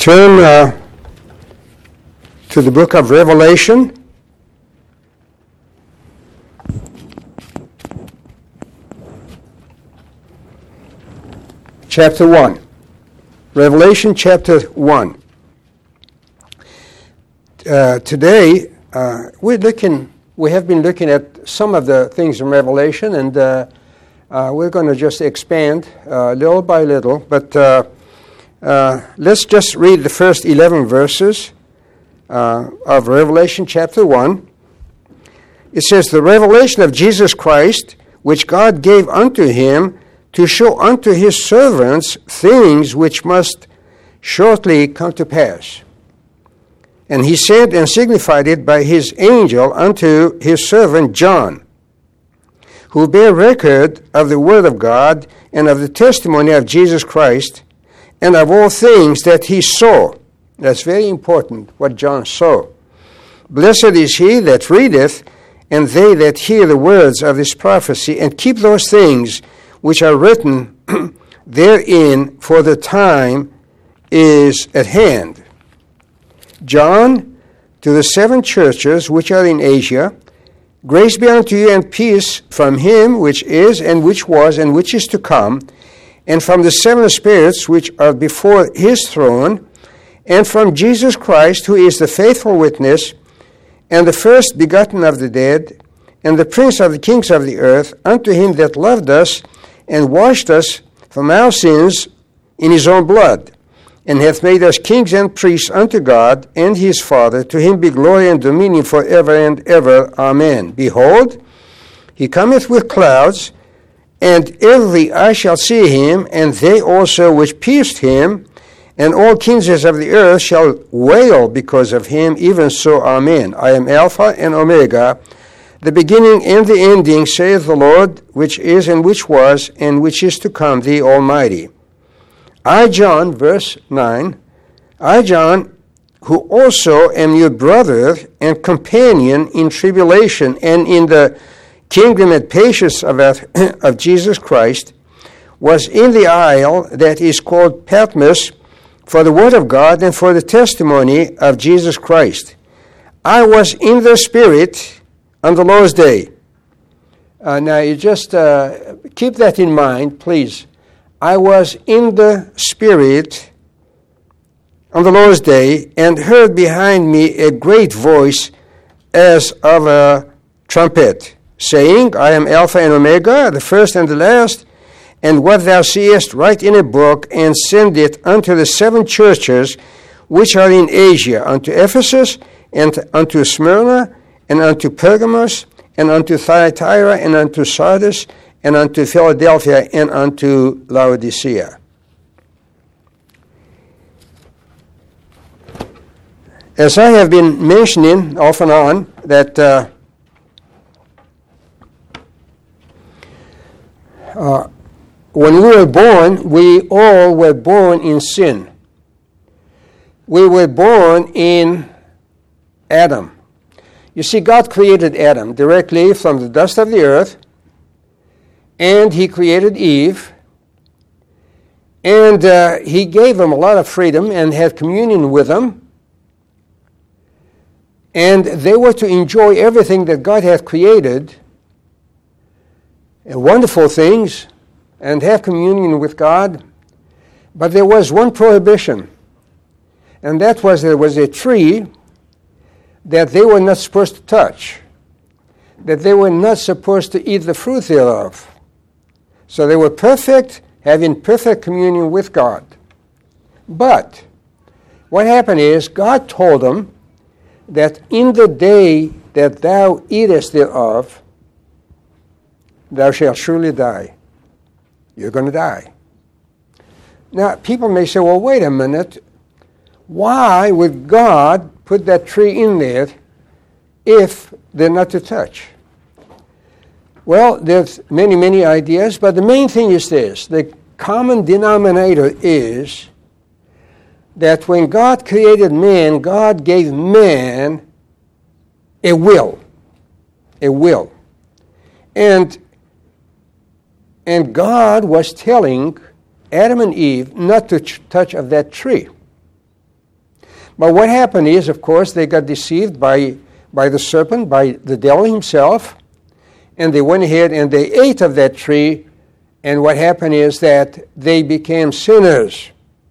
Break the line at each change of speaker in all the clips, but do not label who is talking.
Turn to the book of Revelation. Chapter 1. Revelation chapter 1. Today, we have been looking at some of the things in Revelation, and we're going to just expand little by little. But let's just read the first 11 verses of Revelation chapter 1. It says, "The revelation of Jesus Christ, which God gave unto him, to show unto his servants things which must shortly come to pass. And he sent and signified it by his angel unto his servant John, who bare record of the word of God and of the testimony of Jesus Christ, and of all things that he saw." That's very important, what John saw. "Blessed is he that readeth, and they that hear the words of this prophecy, and keep those things which are written therein, for the time is at hand. John, to the 7 churches which are in Asia, grace be unto you and peace from him which is, and which was, and which is to come, and from the 7 spirits which are before his throne, and from Jesus Christ, who is the faithful witness, and the first begotten of the dead, and the prince of the kings of the earth, unto him that loved us, and washed us from our sins in his own blood, and hath made us kings and priests unto God and his Father. To him be glory and dominion forever and ever. Amen. Behold, he cometh with clouds, and every eye shall see him, and they also which pierced him, and all kindreds of the earth shall wail because of him. Even so, Amen. I am Alpha and Omega, the beginning and the ending, saith the Lord, which is and which was and which is to come, the Almighty. I, John," verse 9, "I, John, who also am your brother and companion in tribulation and in the kingdom and patience of Jesus Christ, was in the isle that is called Patmos for the word of God and for the testimony of Jesus Christ. I was in the Spirit on the Lord's day." Now, you just keep that in mind, please. "I was in the Spirit on the Lord's day, and heard behind me a great voice as of a trumpet, saying, I am Alpha and Omega, the first and the last, and what thou seest write in a book, and send it unto the 7 churches which are in Asia, unto Ephesus, and unto Smyrna, and unto Pergamos, and unto Thyatira, and unto Sardis, and unto Philadelphia, and unto Laodicea." As I have been mentioning off and on, that when we were born, we all were born in sin. We were born in Adam. You see, God created Adam directly from the dust of the earth, and he created Eve, and he gave them a lot of freedom and had communion with them, and they were to enjoy everything that God had created, and wonderful things, and have communion with God. But there was one prohibition, and that was there was a tree that they were not supposed to touch, that they were not supposed to eat the fruit thereof. So they were perfect, having perfect communion with God. But what happened is, God told them that in the day that thou eatest thereof, thou shalt surely die. You're going to die. Now, people may say, well, wait a minute. Why would God put that tree in there if they're not to touch? Well, there's many, many ideas, but the main thing is this. The common denominator is that when God created man, God gave man a will. A will. And God was telling Adam and Eve not to touch of that tree. But what happened is, of course, they got deceived by the serpent, by the devil himself, and they went ahead and they ate of that tree, and what happened is that they became sinners.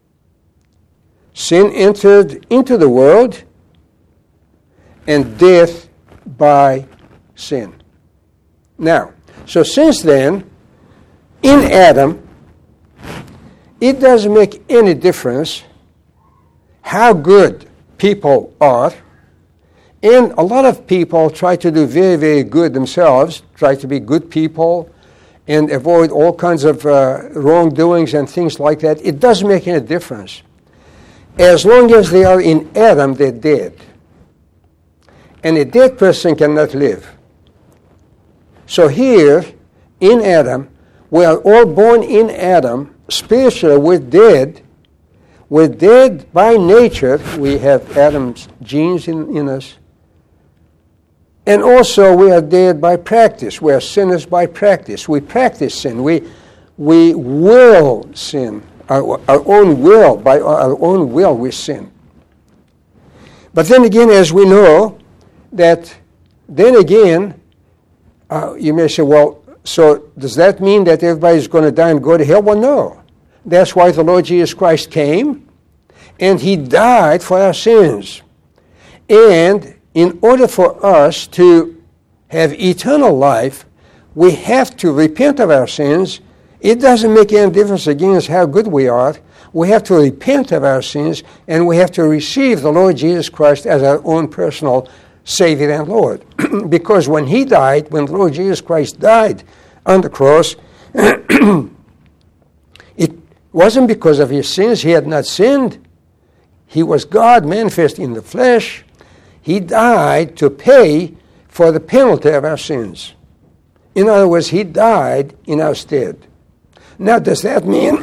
Sin entered into the world, and death by sin. Now, so since then, in Adam, it doesn't make any difference how good people are, and a lot of people try to do very, very good themselves, try to be good people, and avoid all kinds of wrongdoings and things like that. It doesn't make any difference. As long as they are in Adam, they're dead. And a dead person cannot live. So here, in Adam, we are all born in Adam. Spiritually, we're dead. We're dead by nature. We have Adam's genes in us. And also, we are dead by practice. We are sinners by practice. We practice sin. We will sin. Our own will, by our own will, we sin. But then again, as we know, that then again, you may say, well, so does that mean that everybody's going to die and go to hell? Well, no. That's why the Lord Jesus Christ came, and He died for our sins. And in order for us to have eternal life, we have to repent of our sins. It doesn't make any difference against how good we are. We have to repent of our sins, and we have to receive the Lord Jesus Christ as our own personal Savior and Lord. Because when He died, when the Lord Jesus Christ died on the cross, it wasn't because of His sins. He had not sinned. He was God manifest in the flesh. He died to pay for the penalty of our sins. In other words, He died in our stead. Now, does that mean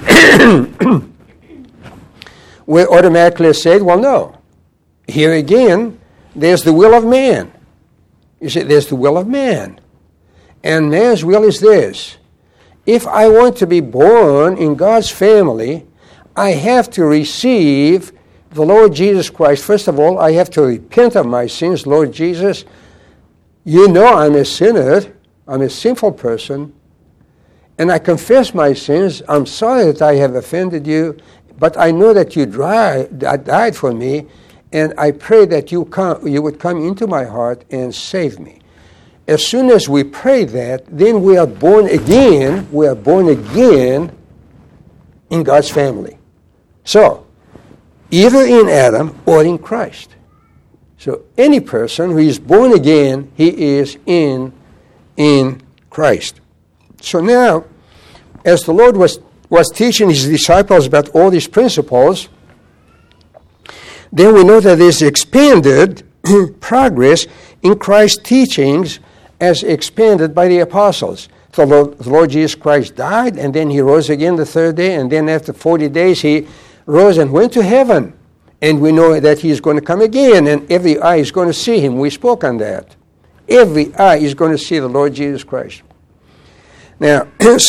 we're automatically saved? Well, no. Here again, there's the will of man. You see, there's the will of man. And man's will is this. If I want to be born in God's family, I have to receive the Lord Jesus Christ. First of all, I have to repent of my sins. Lord Jesus, you know I'm a sinner. I'm a sinful person. And I confess my sins. I'm sorry that I have offended you, but I know that you died for me, and I pray that you would come into my heart and save me. As soon as we pray that, then we are born again. We are born again in God's family. So, either in Adam or in Christ. So, any person who is born again, he is in Christ. So now, as the Lord was teaching His disciples about all these principles, then we know that there's expanded progress in Christ's teachings as expanded by the apostles. So the Lord Jesus Christ died, and then He rose again the third day, and then after 40 days He rose and went to heaven. And we know that He is going to come again, and every eye is going to see Him. We spoke on that. Every eye is going to see the Lord Jesus Christ. Now,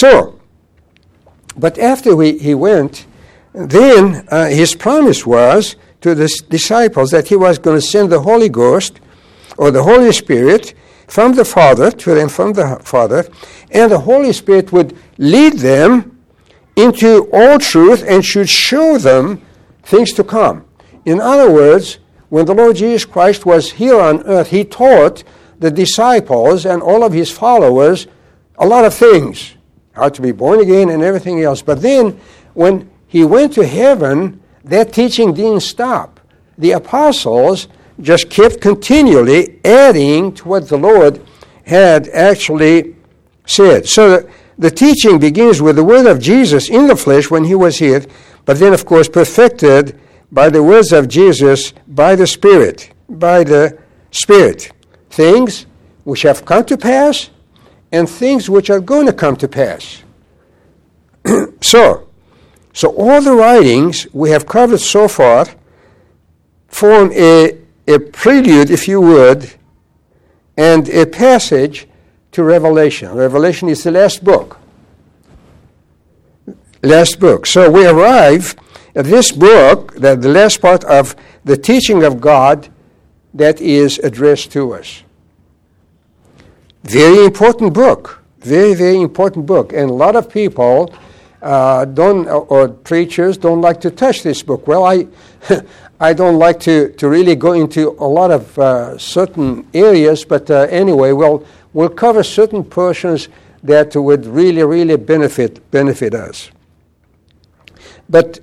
but after He went, then His promise was to the disciples that He was going to send the Holy Ghost, or the Holy Spirit, from the Father, to them from the Father, and the Holy Spirit would lead them into all truth and should show them things to come. In other words, when the Lord Jesus Christ was here on earth, He taught the disciples and all of His followers a lot of things, how to be born again and everything else. But then, when He went to heaven, that teaching didn't stop. The apostles just kept continually adding to what the Lord had actually said. So the teaching begins with the word of Jesus in the flesh when He was here, but then, of course, perfected by the words of Jesus by the Spirit. By the Spirit. Things which have come to pass and things which are going to come to pass. So all the writings we have covered so far form a prelude, if you would, and a passage to Revelation. Revelation is the last book. So we arrive this book, the last part of the teaching of God that is addressed to us. Very important book. Very, very important book. And a lot of people or preachers don't like to touch this book. Well, I don't like to really go into a lot of certain areas, but anyway, we'll cover certain portions that would really, really benefit us. But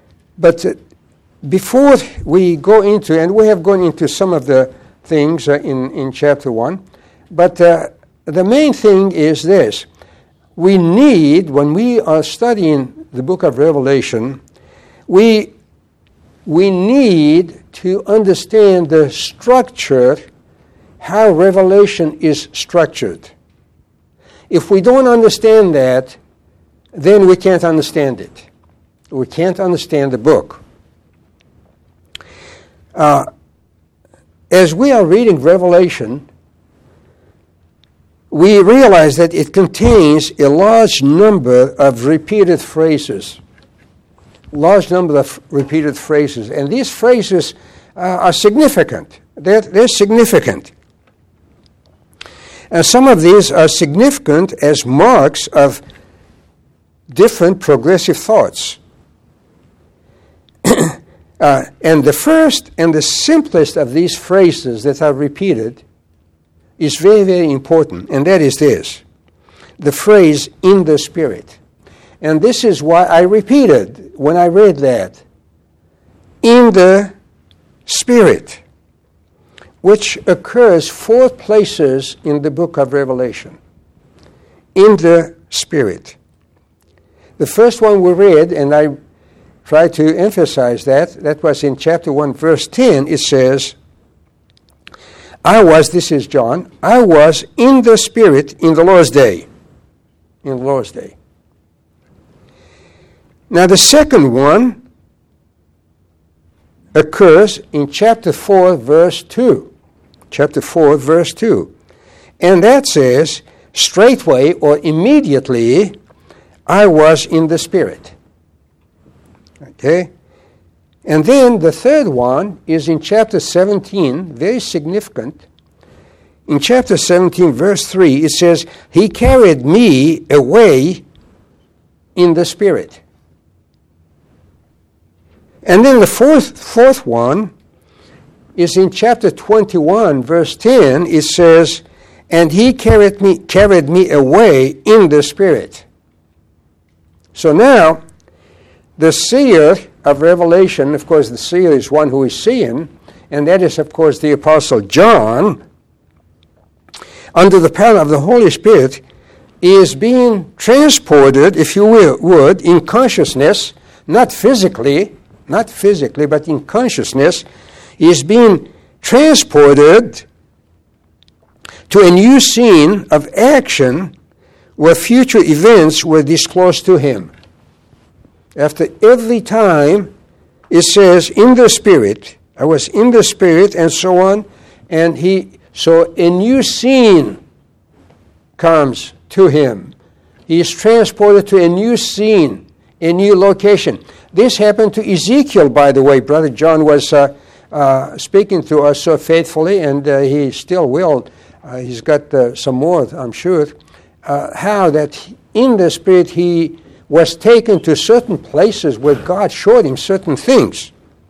before we go into, and we have gone into some of the things in chapter 1, but the main thing is this. We need, when we are studying the book of Revelation, we need to understand the structure, how Revelation is structured. If we don't understand that, then we can't understand it. We can't understand the book. As we are reading Revelation, we realize that it contains a large number of repeated phrases. And these phrases are significant. They're significant. And some of these are significant as marks of different progressive thoughts. And the first and the simplest of these phrases that are repeated is very, very important, and that is this, the phrase, in the Spirit. And this is why I repeated when I read that, in the Spirit, which occurs 4 places in the book of Revelation. In the Spirit. The first one we read, and I try to emphasize that was in chapter 1, verse 10, it says, this is John, I was in the Spirit in the Lord's day. In the Lord's day. Now the second one occurs in chapter 4, verse 2. Chapter 4, verse 2. And that says, straightway or immediately, I was in the Spirit. Okay? And then the third one is in chapter 17, very significant. In chapter 17, verse 3, it says, He carried me away in the Spirit. And then the fourth one is in chapter 21, verse 10, it says, and He carried me away in the Spirit. So now, the seer of Revelation, of course, the seer is one who is seeing, and that is, of course, the Apostle John, under the power of the Holy Spirit, is being transported, if you would, in consciousness, not physically, but in consciousness, is being transported to a new scene of action where future events were disclosed to him. After every time it says, in the Spirit, I was in the Spirit, and so on, so a new scene comes to him. He is transported to a new scene, a new location. This happened to Ezekiel, by the way. Brother John was speaking to us so faithfully, and he still will. He's got some more, I'm sure. How that in the Spirit he was taken to certain places where God showed him certain things.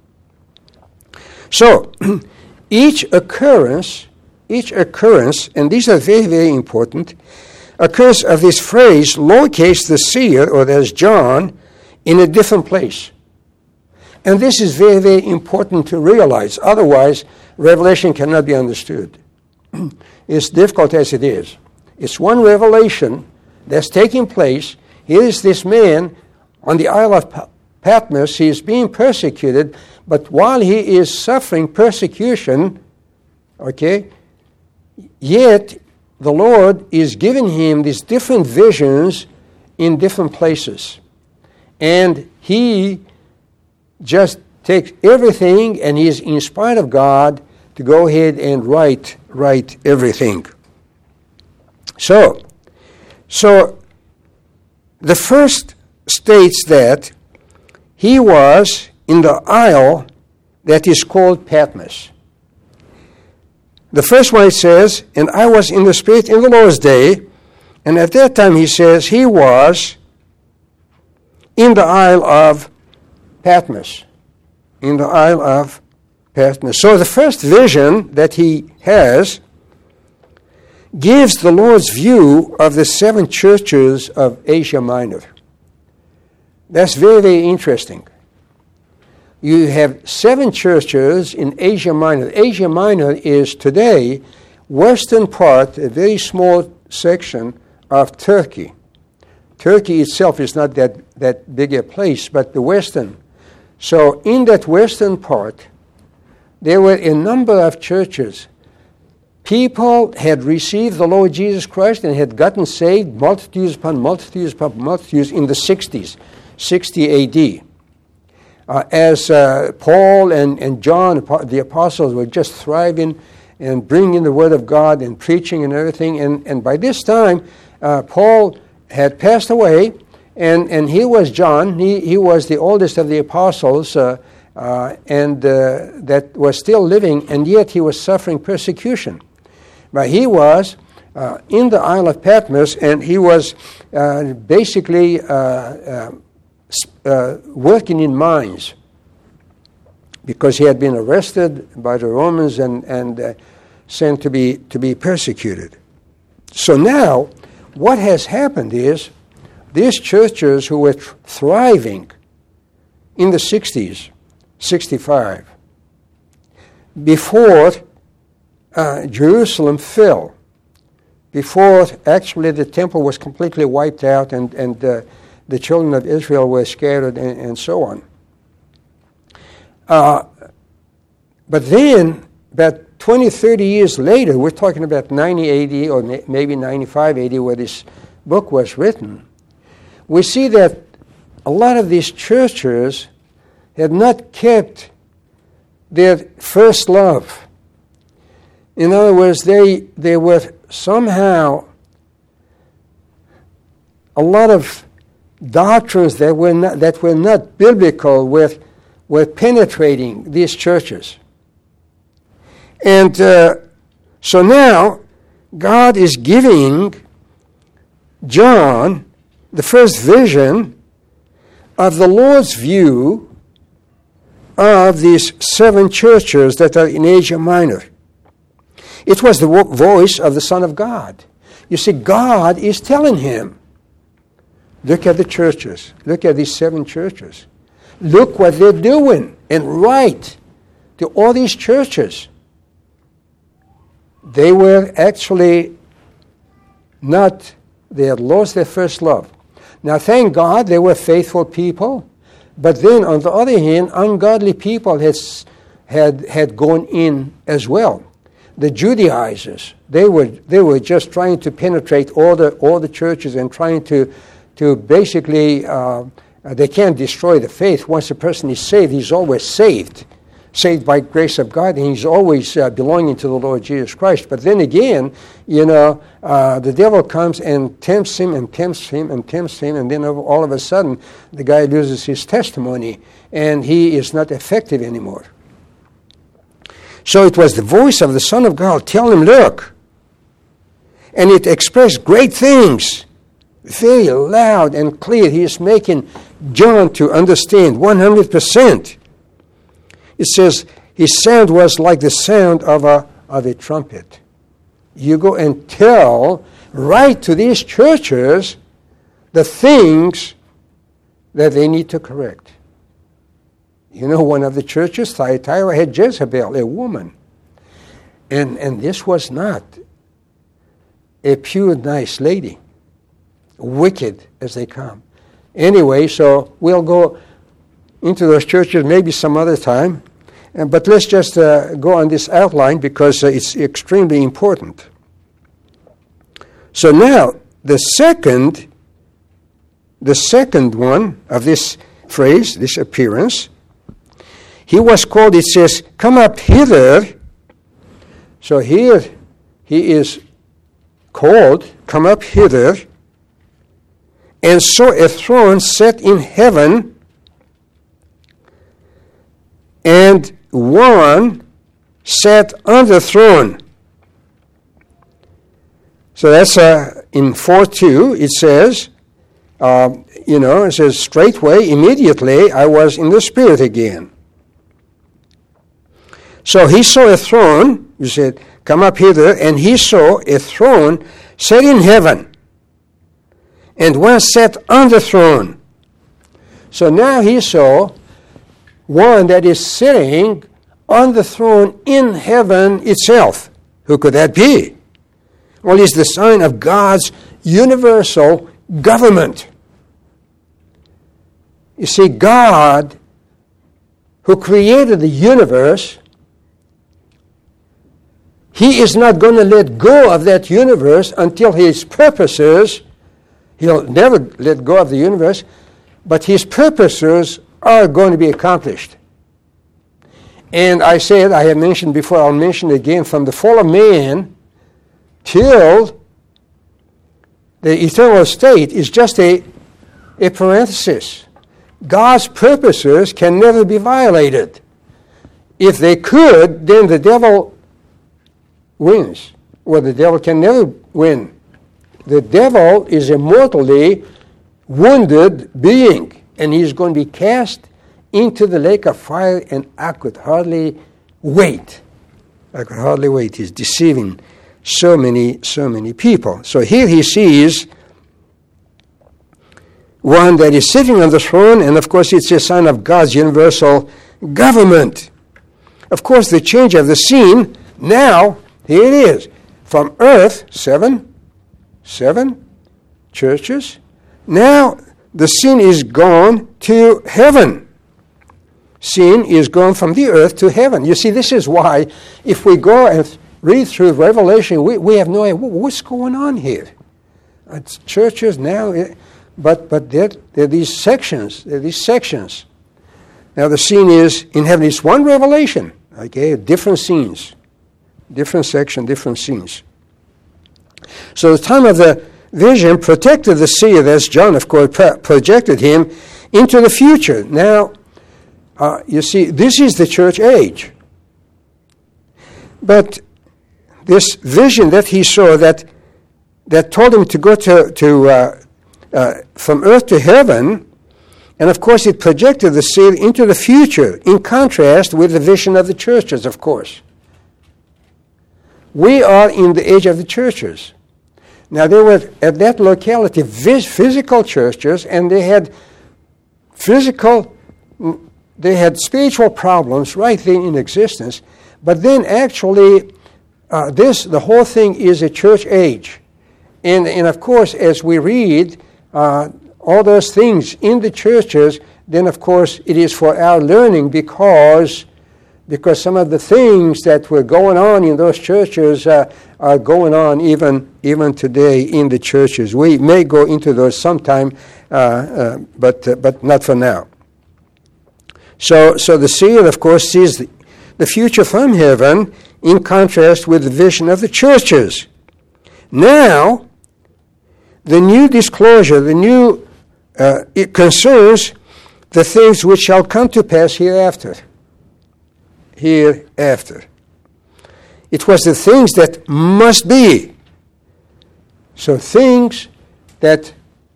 So, each occurrence, and these are very, very important, occurrence of this phrase locates the seer, or there's John, in a different place. And this is very, very important to realize. Otherwise, Revelation cannot be understood. It's difficult as it is. It's one revelation that's taking place. Here is this man on the Isle of Patmos. He is being persecuted, but while he is suffering persecution, yet the Lord is giving him these different visions in different places. And he just takes everything, and he is inspired of God to go ahead and write everything. So the first states that he was in the isle that is called Patmos. The first one, it says, and I was in the Spirit in the Lord's day, and at that time he says he was in the isle of Patmos. In the isle of Patmos. So the first vision that he has gives the Lord's view of the 7 churches of Asia Minor. That's very, very interesting. You have 7 churches in Asia Minor. Asia Minor is today western part, a very small section of Turkey. Turkey itself is not that big a place, but the western. So in that western part, there were a number of churches. People had received the Lord Jesus Christ and had gotten saved, multitudes upon multitudes upon multitudes, in the 60s, 60 AD. As Paul and John, the apostles, were just thriving and bringing the Word of God and preaching and everything. And by this time, Paul had passed away, and he was John. He was the oldest of the apostles, and that was still living, and yet he was suffering persecution. But he was in the Isle of Patmos, and he was basically working in mines, because he had been arrested by the Romans and sent to be persecuted. So now, what has happened is, these churches who were thriving in the 60s, 65, before Jerusalem fell, before actually the temple was completely wiped out and the children of Israel were scattered and so on. But then, about 20, 30 years later, we're talking about 90 AD or maybe 95 AD, where this book was written, we see that a lot of these churches had not kept their first love. In other words, they were somehow, a lot of doctrines that were not biblical were penetrating these churches. And so now God is giving John the first vision of the Lord's view of these 7 churches that are in Asia Minor. It was the voice of the Son of God. You see, God is telling him, look at the churches. Look at these 7 churches. Look what they're doing, and write to all these churches. They were actually they had lost their first love. Now, thank God they were faithful people, but then on the other hand, ungodly people had gone in as well. The Judaizers, they were just trying to penetrate all the churches and trying to basically, they can't destroy the faith. Once a person is saved, he's always saved by grace of God, and he's always belonging to the Lord Jesus Christ. But then again, the devil comes and tempts him and tempts him and tempts him, and then all of a sudden, the guy loses his testimony, and he is not effective anymore. So it was the voice of the Son of God telling him, look. And it expressed great things, very loud and clear. He is making John to understand 100%. It says, his sound was like the sound of a trumpet. You go and write to these churches the things that they need to correct. One of the churches, Thyatira, had Jezebel, a woman. And this was not a pure, nice lady. Wicked as they come. Anyway, so we'll go into those churches maybe some other time. But let's just go on this outline because it's extremely important. So now, the second one of this phrase, this appearance, he was called, it says, come up hither. So here he is called, come up hither, and saw a throne set in heaven, and one sat on the throne. So that's in 4:2. It says, it says, straightway, immediately, I was in the Spirit again. So he saw a throne. You said, come up hither, and he saw a throne set in heaven, and one sat on the throne. So now he saw one that is sitting on the throne in heaven itself. Who could that be? Well, it's the sign of God's universal government. You see, God, who created the universe, He is not going to let go of that universe until His purposes, He'll never let go of the universe, but His purposes are going to be accomplished. And I have mentioned before, I'll mention again, from the fall of man till the eternal state is just a parenthesis. God's purposes can never be violated. If they could, then the devil wins. Well, the devil can never win. The devil is a mortally wounded being, and he's going to be cast into the lake of fire, and I could hardly wait. He's deceiving so many people. So here he sees one that is sitting on the throne, and of course it's a sign of God's universal government. Of course, the change of the scene, now, here it is. From earth, seven churches. Now, the scene is gone to heaven. Sin is gone from the earth to heaven. You see, this is why, if we go and read through Revelation, we have no idea what's going on here. It's churches now, but there are these sections. Now, the scene is in heaven. It's one revelation, okay, different scenes. Different section, different scenes. So the time of the vision protected the seer, that's John, of course, projected him into the future. Now, you see, this is the church age. But this vision that he saw that told him to go from earth to heaven, and of course it projected the seer into the future, in contrast with the vision of the churches, of course. We are in the age of the churches. Now, there were, at that locality, physical churches, and they had spiritual problems right then in existence. But then, actually, the whole thing is a church age. And of course, as we read all those things in the churches, then, of course, it is for our learning because some of the things that were going on in those churches are going on even today in the churches. We may go into those sometime, but not for now. So the seer, of course, sees the future from heaven in contrast with the vision of the churches. Now, the new disclosure, it concerns the things which shall come to pass hereafter. It was the things that must be. So things that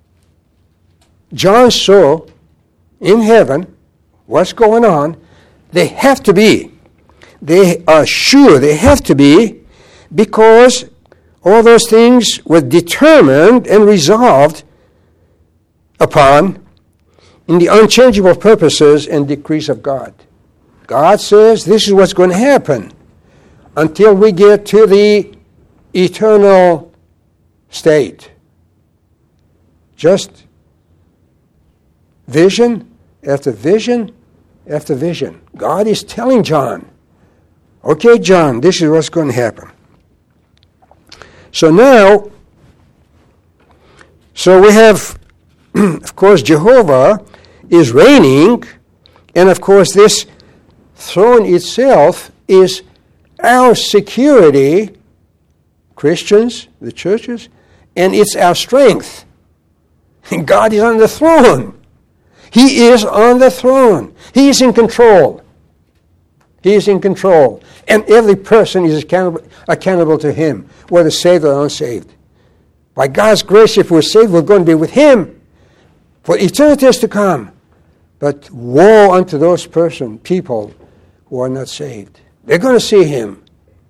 John saw in heaven, what's going on, they have to be. They are sure they have to be, because all those things were determined and resolved upon in the unchangeable purposes and decrees of God. God says this is what's going to happen until we get to the eternal state. Just vision after vision after vision. God is telling John, okay, John, this is what's going to happen. So now, we have, of course, Jehovah is reigning, and of course this throne itself is our security, Christians, the churches, and it's our strength. And God is on the throne. He is on the throne. He is in control. He is in control. And every person is accountable to Him, whether saved or unsaved. By God's grace, if we're saved, we're going to be with Him for eternities to come. But woe unto those people who are not saved. They're going to see Him.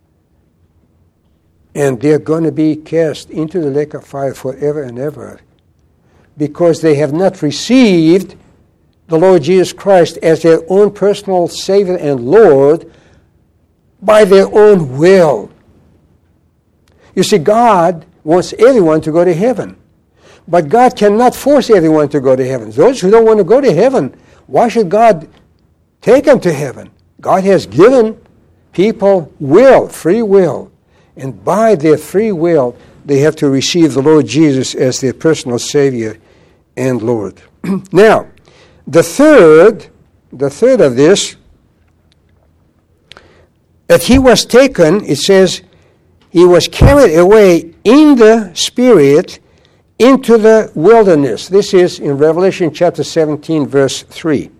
And they're going to be cast into the lake of fire forever and ever, because they have not received the Lord Jesus Christ as their own personal Savior and Lord by their own will. You see, God wants everyone to go to heaven. But God cannot force everyone to go to heaven. Those who don't want to go to heaven, why should God take them to heaven? God has given people free will. And by their free will, they have to receive the Lord Jesus as their personal Savior and Lord. Now, the third of this, that He was taken, it says, He was carried away in the Spirit into the wilderness. This is in Revelation chapter 17, verse 3.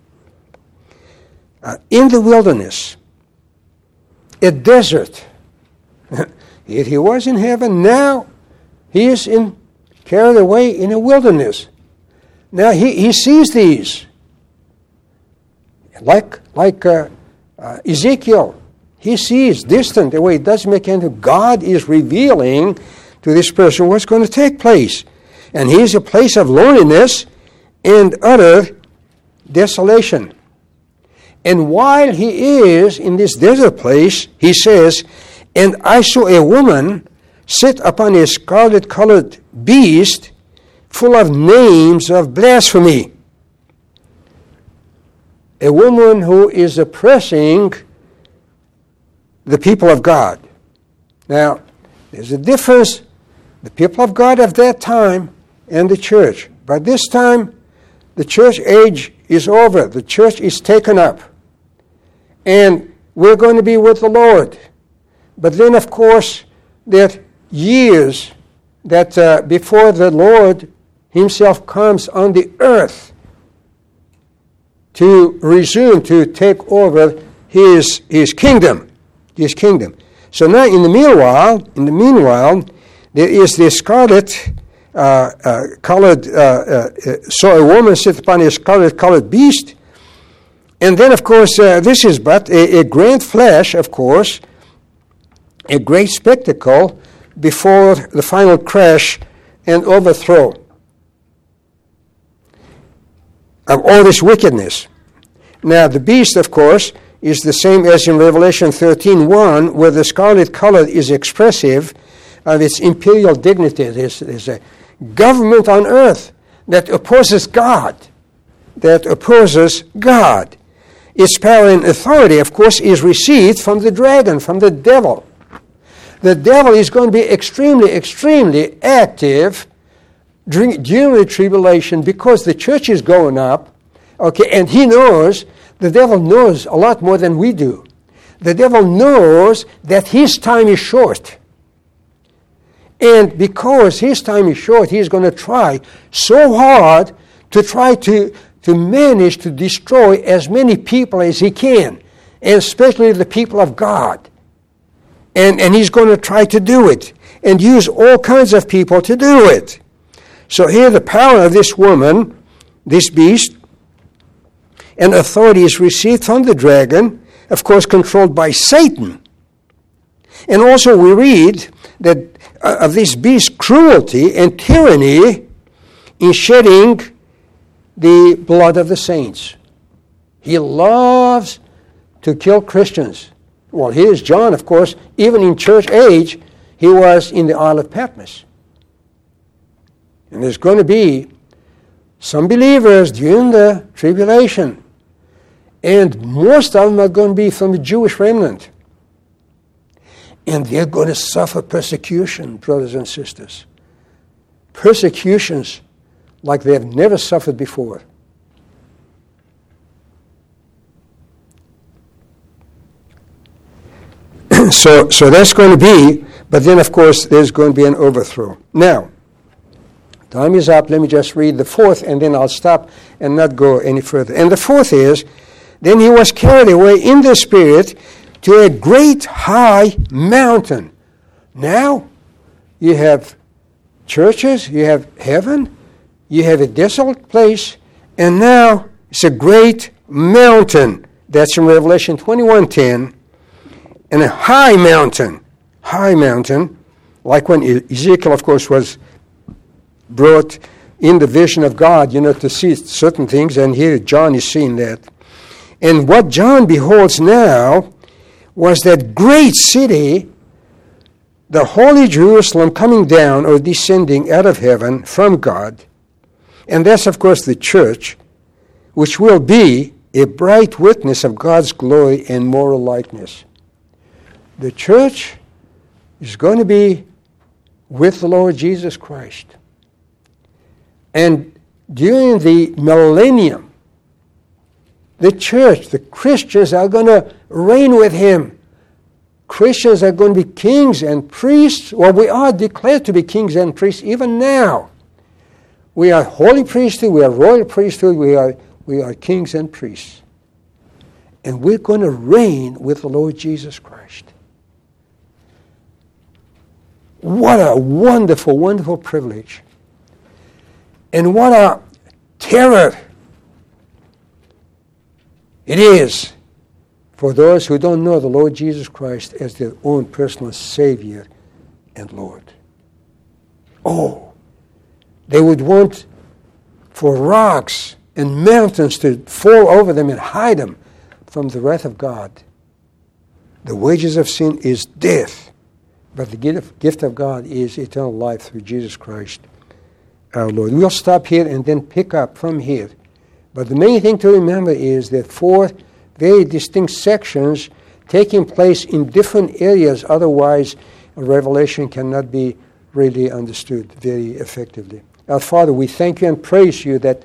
In the wilderness, a desert. Yet He was in heaven, now He is carried away in a wilderness. Now he sees these. Like Ezekiel, he sees distant away. It doesn't make any sense. God is revealing to this person what's going to take place. And he's a place of loneliness and utter desolation. And while he is in this desert place, he says, and I saw a woman sit upon a scarlet-colored beast full of names of blasphemy. A woman who is oppressing the people of God. Now, there's a difference, the people of God of that time and the church. By this time, the church age is over. The church is taken up. And we're going to be with the Lord. But then, of course, there are years that before the Lord Himself comes on the earth to resume, to take over His kingdom. His kingdom. So now, in the meanwhile, there is this scarlet colored. Saw a woman sit upon a scarlet-colored beast, and then, of course, this is but a grand flash, of course, a great spectacle before the final crash and overthrow of all this wickedness. Now, the beast, of course, is the same as in Revelation 13:1, where the scarlet color is expressive of its imperial dignity. There's a government on earth that opposes God. Its power and authority, of course, is received from the dragon, from the devil. The devil is going to be extremely, extremely active during the tribulation because the church is going up, okay, and the devil knows a lot more than we do. The devil knows that his time is short. And because his time is short, he's going to try so hard to manage to destroy as many people as he can, and especially the people of God. And he's going to try to do it and use all kinds of people to do it. So here the power of this woman, this beast, and authority is received from the dragon, of course controlled by Satan. And also we read that of this beast's cruelty and tyranny in shedding the blood of the saints. He loves to kill Christians. Well, here's John, of course. Even in church age, he was in the Isle of Patmos. And there's going to be some believers during the tribulation. And most of them are going to be from the Jewish remnant. And they're going to suffer persecution, brothers and sisters. Persecutions like they have never suffered before. So that's going to be, but then of course there's going to be an overthrow. Now, time is up. Let me just read the fourth and then I'll stop and not go any further. And the fourth is Then he was carried away in the Spirit to a great high mountain. Now, you have churches, you have heaven, you have a desolate place, and now it's a great mountain. That's in Revelation 21:10. And a high mountain, like when Ezekiel, of course, was brought in the vision of God, to see certain things, and here John is seeing that. And what John beholds now was that great city, the holy Jerusalem, coming down or descending out of heaven from God. And that's, of course, the church, which will be a bright witness of God's glory and moral likeness. The church is going to be with the Lord Jesus Christ. And during the millennium, the church, the Christians are going to reign with him. Christians are going to be kings and priests. Well, we are declared to be kings and priests even now. We are holy priesthood, we are royal priesthood, we are kings and priests. And we're going to reign with the Lord Jesus Christ. What a wonderful, wonderful privilege. And what a terror it is for those who don't know the Lord Jesus Christ as their own personal Savior and Lord. Oh, they would want for rocks and mountains to fall over them and hide them from the wrath of God. The wages of sin is death, but the gift of God is eternal life through Jesus Christ our Lord. We'll stop here and then pick up from here. But the main thing to remember is that 4 very distinct sections taking place in different areas, otherwise a revelation cannot be really understood very effectively. Our Father, we thank you and praise you that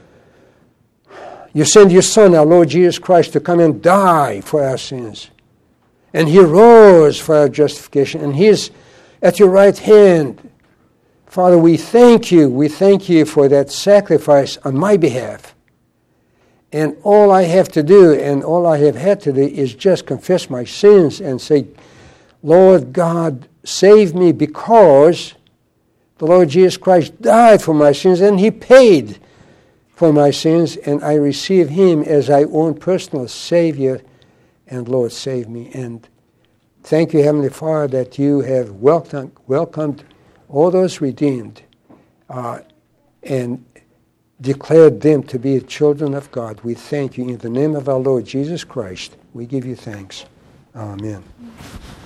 you sent your Son, our Lord Jesus Christ, to come and die for our sins. And he rose for our justification, and he is at your right hand. Father, we thank you. We thank you for that sacrifice on my behalf. And all I have to do, and all I have had to do, is just confess my sins and say, Lord God, save me, because the Lord Jesus Christ died for my sins, and he paid for my sins, and I receive him as my own personal Savior, and Lord, save me. And thank you, Heavenly Father, that you have welcomed all those redeemed and declared them to be children of God. We thank you in the name of our Lord Jesus Christ. We give you thanks. Amen.